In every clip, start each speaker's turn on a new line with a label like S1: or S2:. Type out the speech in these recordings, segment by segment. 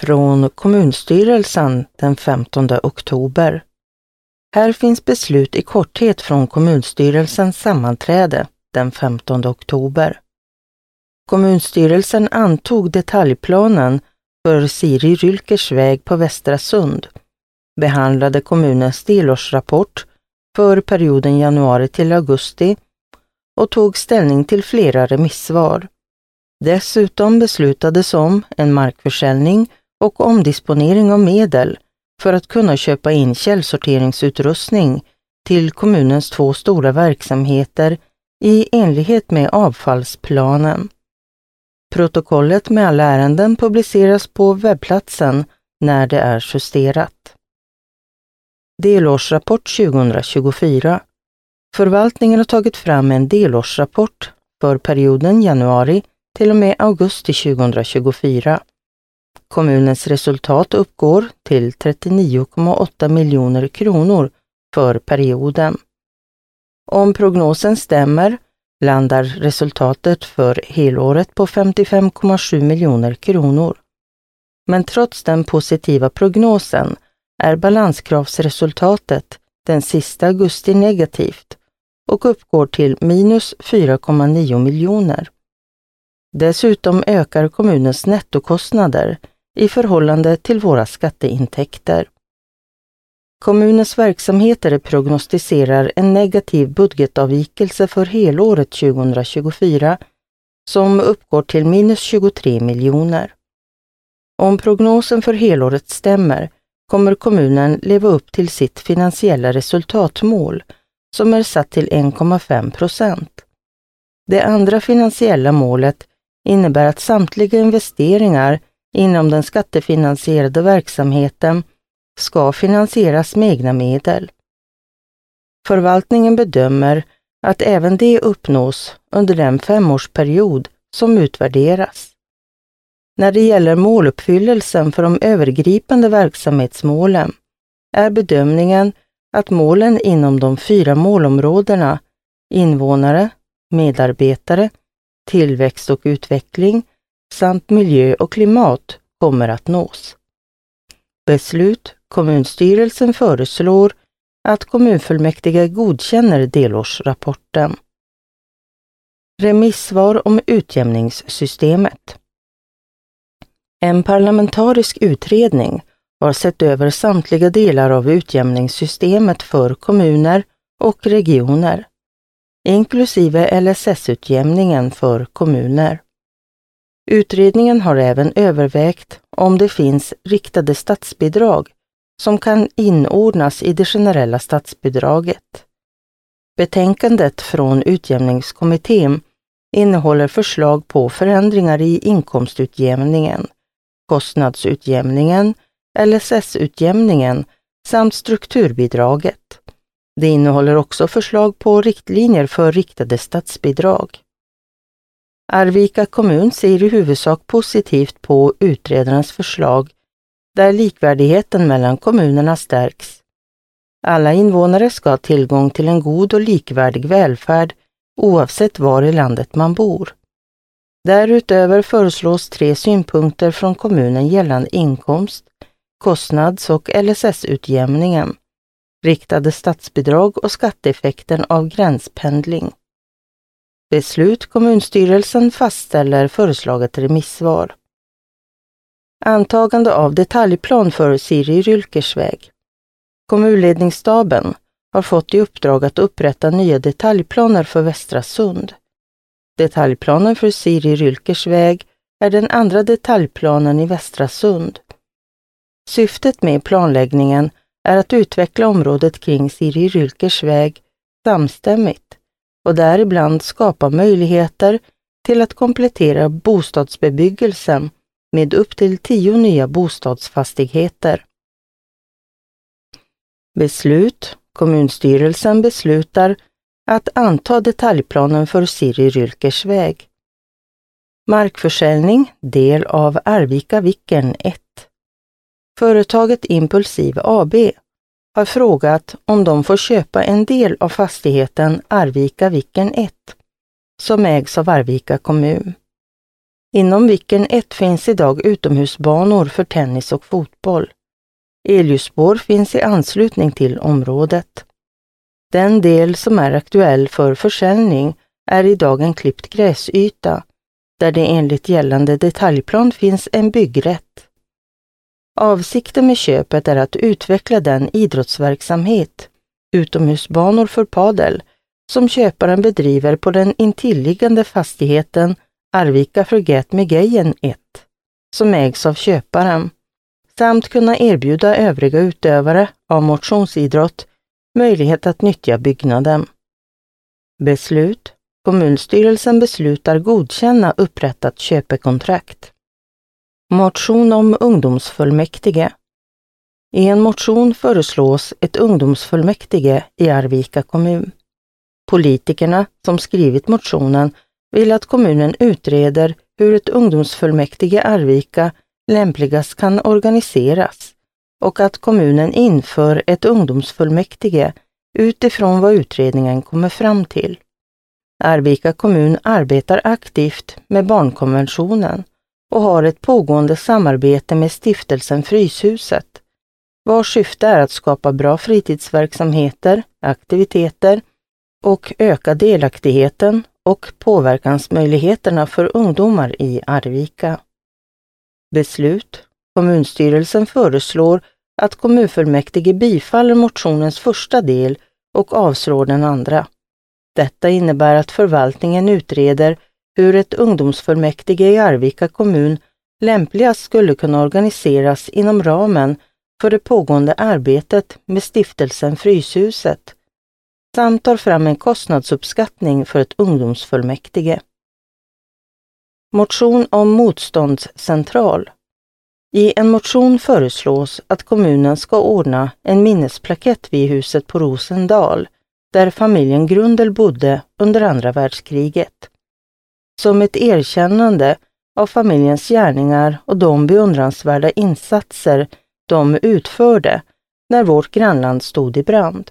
S1: från kommunstyrelsen den 15 oktober. Här finns beslut i korthet från kommunstyrelsens sammanträde den 15 oktober. Kommunstyrelsen antog detaljplanen för Siri Rylkers väg på Västra Sund, behandlade kommunens delårsrapport för perioden januari till augusti och tog ställning till flera remissvar. Dessutom beslutades om en markförsäljning och omdisponering av medel för att kunna köpa in källsorteringsutrustning till kommunens 2 stora verksamheter i enlighet med avfallsplanen. Protokollet med alla ärenden publiceras på webbplatsen när det är justerat. Delårsrapport 2024. Förvaltningen har tagit fram en delårsrapport för perioden januari till och med augusti 2024. Kommunens resultat uppgår till 39,8 miljoner kronor för perioden. Om prognosen stämmer landar resultatet för helåret på 55,7 miljoner kronor. Men trots den positiva prognosen är balanskravsresultatet den sista augusti negativt och uppgår till minus 4,9 miljoner. Dessutom ökar kommunens nettokostnader i förhållande till våra skatteintäkter. Kommunens verksamheter prognostiserar en negativ budgetavvikelse för helåret 2024 som uppgår till minus 23 miljoner. Om prognosen för helåret stämmer kommer kommunen leva upp till sitt finansiella resultatmål som är satt till 1,5%. Det andra finansiella målet innebär att samtliga investeringar inom den skattefinansierade verksamheten ska finansieras med egna medel. Förvaltningen bedömer att även det uppnås under den 5-årsperiod som utvärderas. När det gäller måluppfyllelsen för de övergripande verksamhetsmålen är bedömningen att målen inom de 4 målområdena invånare, medarbetare, tillväxt och utveckling samt miljö och klimat kommer att nås. Beslut: kommunstyrelsen föreslår att kommunfullmäktige godkänner delårsrapporten. Remissvar om utjämningssystemet. En parlamentarisk utredning har sett över samtliga delar av utjämningssystemet för kommuner och regioner, inklusive LSS-utjämningen för kommuner. Utredningen har även övervägt om det finns riktade statsbidrag som kan inordnas i det generella statsbidraget. Betänkandet från utjämningskommittén innehåller förslag på förändringar i inkomstutjämningen, kostnadsutjämningen, LSS-utjämningen samt strukturbidraget. Det innehåller också förslag på riktlinjer för riktade statsbidrag. Arvika kommun ser i huvudsak positivt på utredarens förslag där likvärdigheten mellan kommunerna stärks. Alla invånare ska ha tillgång till en god och likvärdig välfärd oavsett var i landet man bor. Därutöver föreslås 3 synpunkter från kommunen gällande inkomst, kostnads- och LSS-utjämningen, riktade statsbidrag och skatteeffekten av gränspendling. Beslut: kommunstyrelsen fastställer föreslaget remissvar. Antagande av detaljplan för Siri Rylkers väg. Kommunledningsstaben har fått i uppdrag att upprätta nya detaljplaner för Västra Sund. Detaljplanen för Siri Rylkers väg är den andra detaljplanen i Västra Sund. Syftet med planläggningen är att utveckla området kring Siri Rylkers väg samstämmigt och däribland skapa möjligheter till att komplettera bostadsbebyggelsen med upp till 10 nya bostadsfastigheter. Beslut: kommunstyrelsen beslutar att anta detaljplanen för Siri Rylkers väg. Markförsäljning, del av Arvika Viken 1. Företaget Impulsiv AB har frågat om de får köpa en del av fastigheten Arvika Viken 1 som ägs av Arvika kommun. Inom Viken 1 finns idag utomhusbanor för tennis och fotboll. Elljusspår finns i anslutning till området. Den del som är aktuell för försäljning är idag en klippt gräsyta, där det enligt gällande detaljplan finns en byggrätt. Avsikten med köpet är att utveckla den idrottsverksamhet, utomhusbanor för padel, som köparen bedriver på den intilliggande fastigheten Arvika Forget-Me-Gayen 1, som ägs av köparen, samt kunna erbjuda övriga utövare av motionsidrott möjlighet att nyttja byggnaden. Beslut. Kommunstyrelsen beslutar godkänna upprättat köpekontrakt. Motion om ungdomsfullmäktige. I en motion föreslås ett ungdomsfullmäktige i Arvika kommun. Politikerna som skrivit motionen vill att kommunen utreder hur ett ungdomsfullmäktige Arvika lämpligast kan organiseras och att kommunen inför ett ungdomsfullmäktige utifrån vad utredningen kommer fram till. Arvika kommun arbetar aktivt med barnkonventionen och har ett pågående samarbete med stiftelsen Fryshuset, vars syfte är att skapa bra fritidsverksamheter, aktiviteter och öka delaktigheten och påverkansmöjligheterna för ungdomar i Arvika. Beslut. Kommunstyrelsen föreslår att kommunfullmäktige bifaller motionens första del och avslår den andra. Detta innebär att förvaltningen utreder hur ett ungdomsfullmäktige i Arvika kommun lämpligast skulle kunna organiseras inom ramen för det pågående arbetet med stiftelsen Fryshuset, samt tar fram en kostnadsuppskattning för ett ungdomsfullmäktige. Motion om motståndscentral. I en motion föreslås att kommunen ska ordna en minnesplakett vid huset på Rosendal, där familjen Grundel bodde under andra världskriget. Som ett erkännande av familjens gärningar och de beundransvärda insatser de utförde när vårt grannland stod i brand.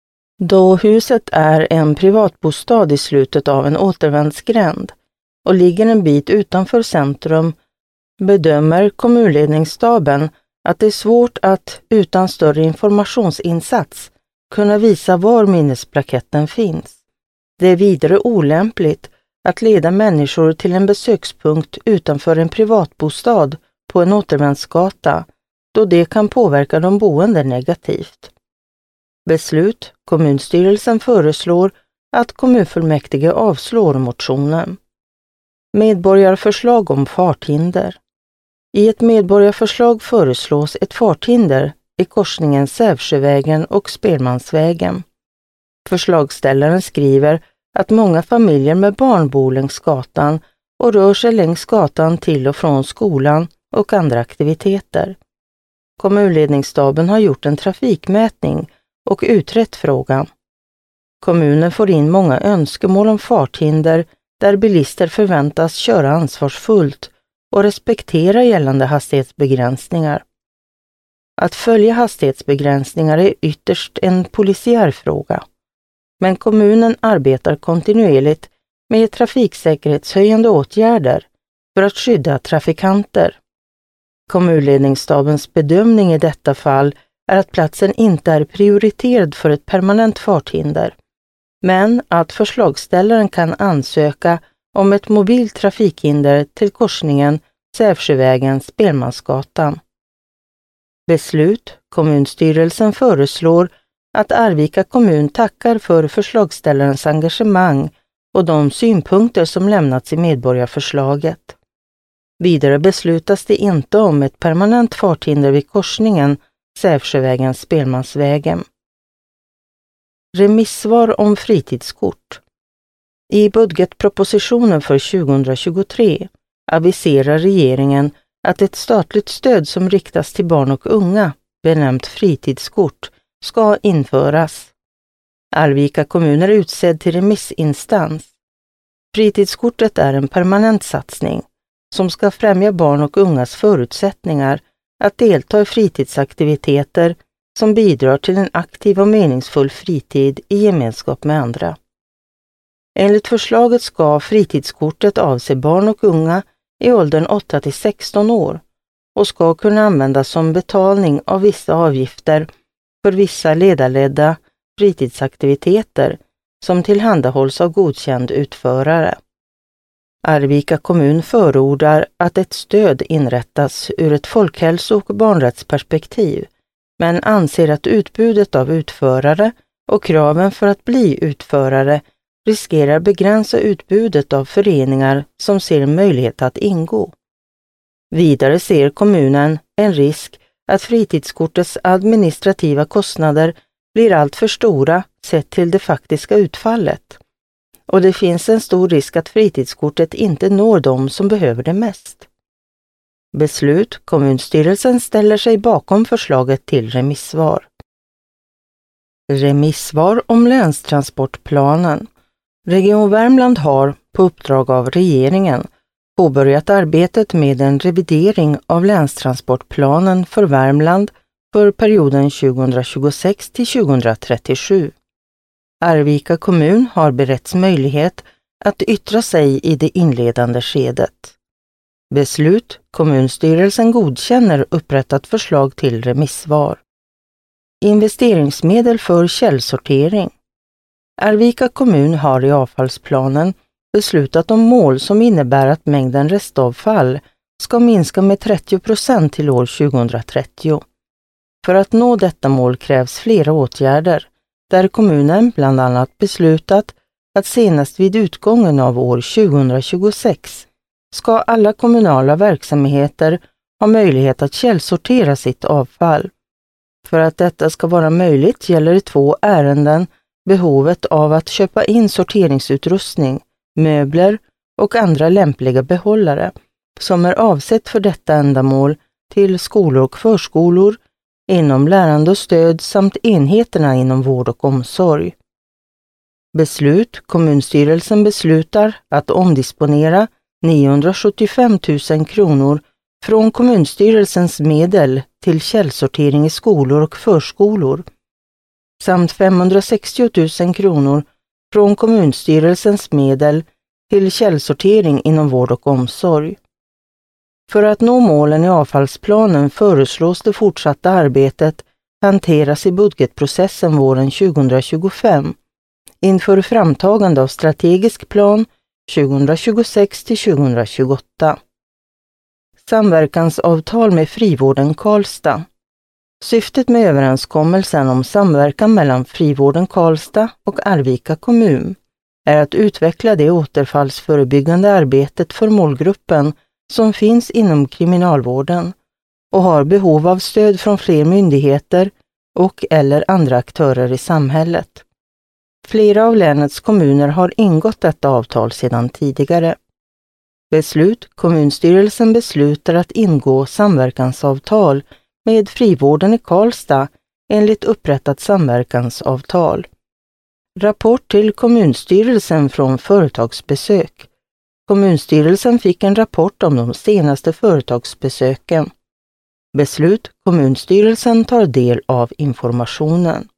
S1: Då huset är en privatbostad i slutet av en återvändsgränd och ligger en bit utanför centrum, bedömer kommunledningsstaben att det är svårt att utan större informationsinsats kunna visa var minnesplaketten finns. Det är vidare olämpligt att leda människor till en besökspunkt utanför en privatbostad på en återvändsgata, då det kan påverka de boende negativt. Beslut. Kommunstyrelsen föreslår att kommunfullmäktige avslår motionen. Medborgarförslag om farthinder. I ett medborgarförslag föreslås ett farthinder i korsningen Sävsjövägen och Spelmansvägen. Förslagsställaren skriver att många familjer med barn bor längs gatan och rör sig längs gatan till och från skolan och andra aktiviteter. Kommunledningsstaben har gjort en trafikmätning och utrett frågan. Kommunen får in många önskemål om farthinder där bilister förväntas köra ansvarsfullt och respektera gällande hastighetsbegränsningar. Att följa hastighetsbegränsningar är ytterst en polisiär fråga, men kommunen arbetar kontinuerligt med trafiksäkerhetshöjande åtgärder för att skydda trafikanter. Kommunledningsstabens bedömning i detta fall är att platsen inte är prioriterad för ett permanent farthinder, men att förslagsställaren kan ansöka om ett mobilt trafikhinder till korsningen Sävsjövägen-Spelmansgatan. Beslut. Kommunstyrelsen föreslår att Arvika kommun tackar för förslagsställarens engagemang och de synpunkter som lämnats i medborgarförslaget. Vidare beslutas det inte om ett permanent farthinder vid korsningen Sävsjövägen-Spelmansvägen. Remissvar om fritidskort. I budgetpropositionen för 2023 aviserar regeringen att ett statligt stöd som riktas till barn och unga, benämnt fritidskort, ska införas. Arvika kommun är utsedd till remissinstans. Fritidskortet är en permanent satsning som ska främja barn och ungas förutsättningar att delta i fritidsaktiviteter som bidrar till en aktiv och meningsfull fritid i gemenskap med andra. Enligt förslaget ska fritidskortet avse barn och unga i åldern 8 till 16 år och ska kunna användas som betalning av vissa avgifter för vissa ledarledda fritidsaktiviteter som tillhandahålls av godkänd utförare. Arvika kommun förordar att ett stöd inrättas ur ett folkhälso- och barnrättsperspektiv, men anser att utbudet av utförare och kraven för att bli utförare riskerar begränsa utbudet av föreningar som ser en möjlighet att ingå. Vidare ser kommunen en risk att fritidskortets administrativa kostnader blir allt för stora sett till det faktiska utfallet. Och det finns en stor risk att fritidskortet inte når de som behöver det mest. Beslut: kommunstyrelsen ställer sig bakom förslaget till remissvar. Remissvar om länstransportplanen. Region Värmland har, på uppdrag av regeringen, påbörjat arbetet med en revidering av länstransportplanen för Värmland för perioden 2026 till 2037. Arvika kommun har beretts möjlighet att yttra sig i det inledande skedet. Beslut: kommunstyrelsen godkänner upprättat förslag till remissvar. Investeringsmedel för källsortering. Arvika kommun har i avfallsplanen beslutat om mål som innebär att mängden restavfall ska minska med 30% till år 2030. För att nå detta mål krävs flera åtgärder, där kommunen bland annat beslutat att senast vid utgången av år 2026 ska alla kommunala verksamheter ha möjlighet att källsortera sitt avfall. För att detta ska vara möjligt gäller i 2 ärenden behovet av att köpa in sorteringsutrustning, möbler och andra lämpliga behållare som är avsett för detta ändamål till skolor och förskolor, inom lärande och stöd samt enheterna inom vård och omsorg. Beslut: kommunstyrelsen beslutar att omdisponera 975 000 kronor från kommunstyrelsens medel till källsortering i skolor och förskolor samt 560 000 kronor från kommunstyrelsens medel till källsortering inom vård och omsorg. För att nå målen i avfallsplanen föreslås det fortsatta arbetet hanteras i budgetprocessen våren 2025 inför framtagande av strategisk plan 2026 till 2028. Samverkansavtal med Frivården Karlstad. Syftet med överenskommelsen om samverkan mellan Frivården Karlstad och Arvika kommun är att utveckla det återfallsförebyggande arbetet för målgruppen som finns inom kriminalvården och har behov av stöd från fler myndigheter och eller andra aktörer i samhället. Flera av länets kommuner har ingått detta avtal sedan tidigare. Beslut: kommunstyrelsen beslutar att ingå samverkansavtal med Frivården i Karlstad enligt upprättat samverkansavtal. Rapport till kommunstyrelsen från företagsbesök. Kommunstyrelsen fick en rapport om de senaste företagsbesöken. Beslut: kommunstyrelsen tar del av informationen.